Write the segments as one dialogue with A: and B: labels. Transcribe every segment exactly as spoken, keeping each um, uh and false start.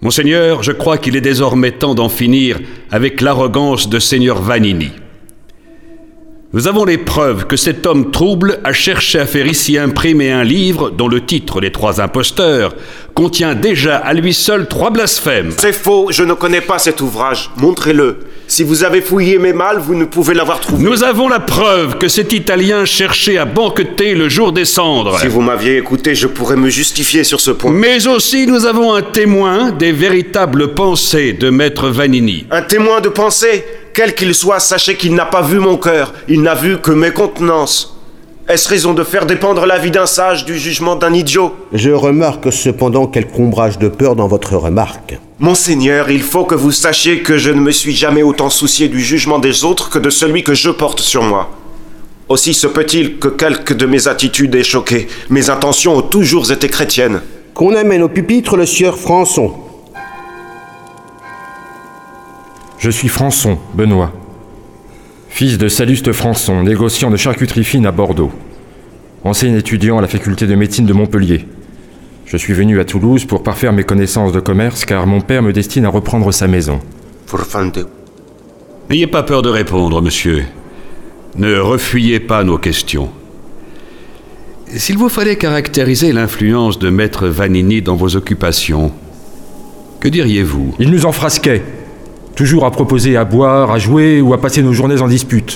A: Monseigneur, je crois qu'il est désormais temps d'en finir avec l'arrogance de Seigneur Vanini. Nous avons les preuves que cet homme trouble a cherché à faire ici imprimer un livre dont le titre, Les Trois Imposteurs, contient déjà à lui seul trois blasphèmes.
B: C'est faux, je ne connais pas cet ouvrage. Montrez-le. Si vous avez fouillé mes malles, vous ne pouvez l'avoir trouvé.
A: Nous avons la preuve que cet Italien cherchait à banqueter le jour des cendres.
B: Si vous m'aviez écouté, je pourrais me justifier sur ce point.
A: Mais aussi, nous avons un témoin des véritables pensées de Maître Vanini.
B: Un témoin de pensée? Quel qu'il soit, sachez qu'il n'a pas vu mon cœur. Il n'a vu que mes contenances. Est-ce raison de faire dépendre la vie d'un sage du jugement d'un idiot?
C: Je remarque cependant quelque ombrage de peur dans votre remarque.
B: Monseigneur, il faut que vous sachiez que je ne me suis jamais autant soucié du jugement des autres que de celui que je porte sur moi. Aussi se peut-il que quelque de mes attitudes aient choqué. Mes intentions ont toujours été chrétiennes.
C: Qu'on amène au pupitre le sieur Françon.
D: Je suis Françon, Benoît, fils de Salluste Françon, négociant de charcuterie fine à Bordeaux, ancien étudiant à la faculté de médecine de Montpellier. Je suis venu à Toulouse pour parfaire mes connaissances de commerce car mon père me destine à reprendre sa maison.
A: N'ayez pas peur de répondre, monsieur. Ne refuyez pas nos questions. S'il vous fallait caractériser l'influence de Maître Vanini dans vos occupations, que diriez-vous?
D: Il nous enfrasquait. Toujours à proposer à boire, à jouer ou à passer nos journées en dispute.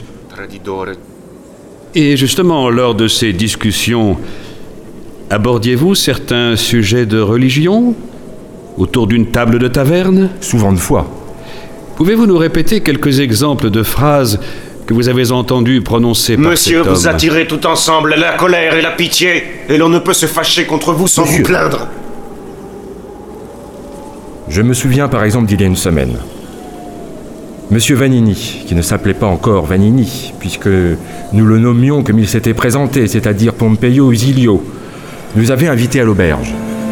A: Et justement, lors de ces discussions, abordiez-vous certains sujets de religion autour d'une table de taverne?
D: Souvent de fois.
A: Pouvez-vous nous répéter quelques exemples de phrases que vous avez entendues prononcer par
B: Monsieur,
A: cet homme?
B: vous attirez tout ensemble la colère et la pitié, et l'on ne peut se fâcher contre vous sans
C: Monsieur.
B: vous plaindre.
D: Je me souviens par exemple d'il y a une semaine. Monsieur Vanini, qui ne s'appelait pas encore Vanini, puisque nous le nommions comme il s'était présenté, c'est-à-dire Pompeio Usilio, nous avait invités à l'auberge.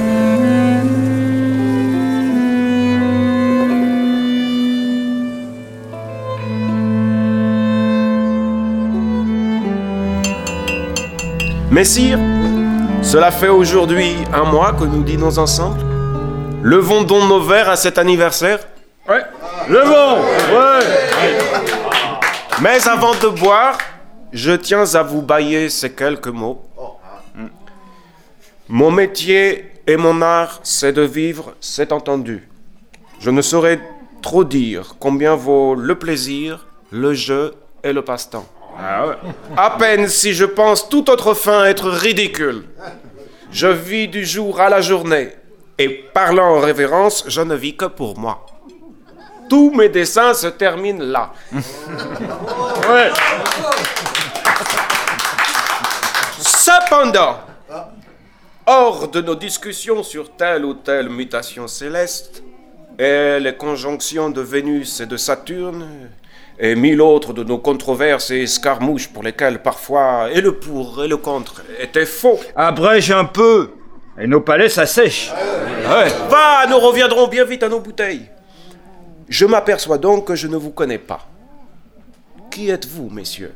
B: Messire, cela fait aujourd'hui un mois que nous dînons ensemble. Levons donc nos verres à cet anniversaire.
E: Ouais, levons, ouais.
B: Mais avant de boire, je tiens à vous bailler ces quelques mots. Mon métier et mon art, c'est de vivre, c'est entendu. Je ne saurais trop dire combien vaut le plaisir, le jeu et le passe-temps.
E: Ah ouais.
B: À peine si je pense toute autre fin être ridicule. Je vis du jour à la journée, et parlant en révérence, je ne vis que pour moi. Tous mes dessins se terminent là.
E: Ouais.
B: Cependant, hors de nos discussions sur telle ou telle mutation céleste, et les conjonctions de Vénus et de Saturne, et mille autres de nos controverses et escarmouches pour lesquelles parfois et le pour et le contre étaient faux.
E: Abrège un peu, et nos palais s'assèchent.
B: Ouais. Va, nous reviendrons bien vite à nos bouteilles. Je m'aperçois donc que je ne vous connais pas. Qui êtes-vous, messieurs?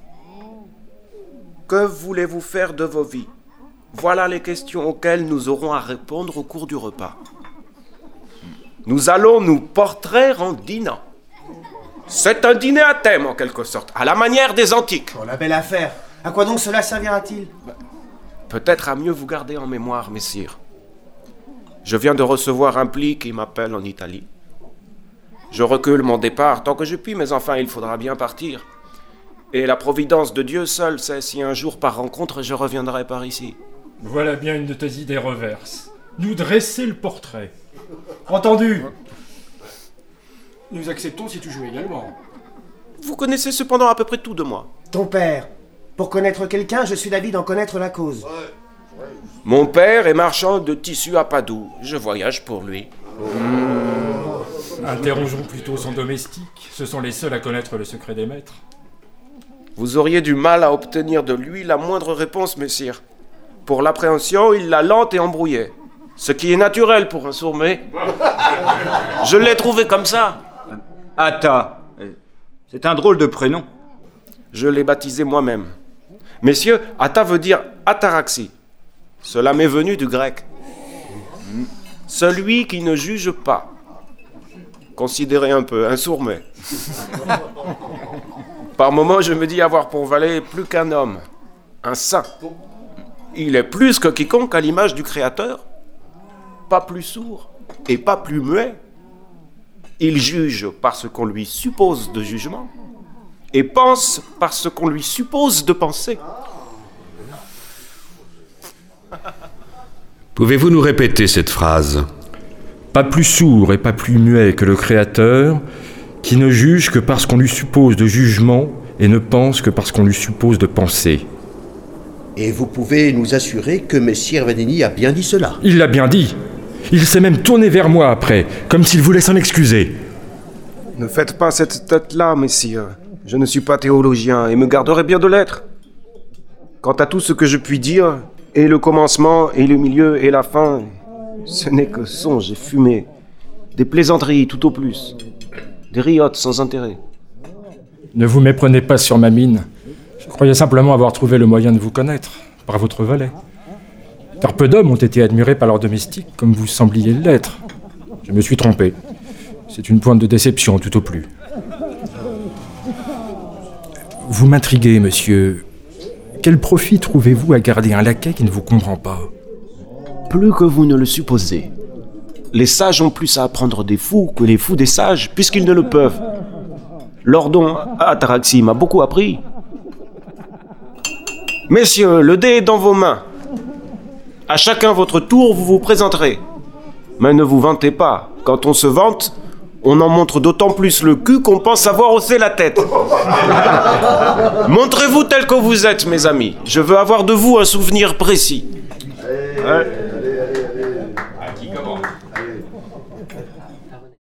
B: Que voulez-vous faire de vos vies? Voilà les questions auxquelles nous aurons à répondre au cours du repas. Nous allons nous portrer en dînant. C'est un dîner à thème, en quelque sorte, à la manière des antiques.
F: Oh, la belle affaire. À quoi donc cela servira-t-il?
B: Peut-être à mieux vous garder en mémoire, messire. Je viens de recevoir un pli qui m'appelle en Italie. Je recule mon départ tant que je puis, mais enfin, il faudra bien partir. Et la providence de Dieu seul sait si un jour, par rencontre, je reviendrai par ici.
G: Voilà bien une de tes idées reverses. Nous dresser le portrait. Entendu. Nous acceptons si tu joues également.
B: Vous connaissez cependant à peu près tout de moi.
F: Ton père. Pour connaître quelqu'un, je suis d'avis d'en connaître la cause.
B: Mon père est marchand de tissus à Padoue. Je voyage pour lui.
G: Mmh. Interrogeons plutôt son domestique. Ce sont les seuls à connaître le secret des maîtres.
B: Vous auriez du mal à obtenir de lui la moindre réponse, messire. Pour l'appréhension, il la lente et embrouillée. Ce qui est naturel pour un sourd-muet. Je l'ai trouvé comme ça.
E: Atta. C'est un drôle de prénom.
B: Je l'ai baptisé moi-même. Messieurs, Atta veut dire ataraxie. Cela m'est venu du grec. celui qui ne juge pas. Considérez un peu, un sourd-muet. Par moments, je me dis avoir pour valet plus qu'un homme, un saint. Il est plus que quiconque à l'image du Créateur, pas plus sourd et pas plus muet. Il juge parce qu'on lui suppose de jugement et pense parce qu'on lui suppose de penser.
A: Pouvez-vous nous répéter cette phrase ?
D: Pas plus sourd et pas plus muet que le Créateur, qui ne juge que parce qu'on lui suppose de jugement et ne pense que parce qu'on lui suppose de penser.
C: Et vous pouvez nous assurer que Messire Vanini a bien dit cela.
D: Il l'a bien dit. Il s'est même tourné vers moi après, comme s'il voulait s'en excuser.
B: Ne faites pas cette tête-là, messire. Je ne suis pas théologien et me garderai bien de l'être. Quant à tout ce que je puis dire, et le commencement, et le milieu, et la fin, ce n'est que songe et fumée. Des plaisanteries tout au plus. Des riottes sans intérêt.
G: Ne vous méprenez pas sur ma mine. Je croyais simplement avoir trouvé le moyen de vous connaître, par votre valet. Car peu d'hommes ont été admirés par leurs domestiques, comme vous sembliez l'être. Je me suis trompé. C'est une pointe de déception, tout au plus. Vous m'intriguez, monsieur. Quel profit trouvez-vous à garder un laquais qui ne vous comprend pas ?
B: Plus que vous ne le supposez. Les sages ont plus à apprendre des fous que les fous des sages, puisqu'ils ne le peuvent. Lordon Ataraxie m'a beaucoup appris. Messieurs, le dé est dans vos mains. À chacun votre tour, vous vous présenterez. Mais ne vous vantez pas. Quand on se vante, on en montre d'autant plus le cul qu'on pense avoir haussé la tête. Montrez-vous tel que vous êtes, mes amis. Je veux avoir de vous un souvenir précis. Ouais.